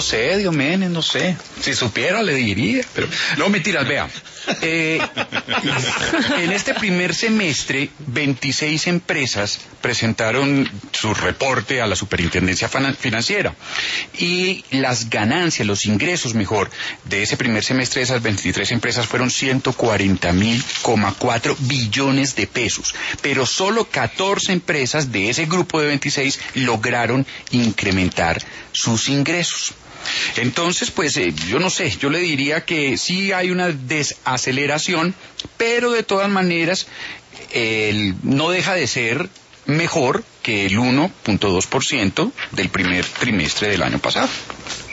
sé, Diomedes, no sé. Si supiera le diría, pero no, mentiras, vea. En este primer semestre, 26 empresas presentaron su reporte a la Superintendencia Financiera y las ganancias, los ingresos, mejor, de ese primer semestre de esas 23 empresas fueron 140.4 billones de pesos, pero solo 14 empresas de ese grupo de 26 lograron incrementar sus ingresos. Entonces, pues yo no sé, yo le diría que sí hay una desaceleración, pero de todas maneras no deja de ser mejor que el 1.2% del primer trimestre del año pasado.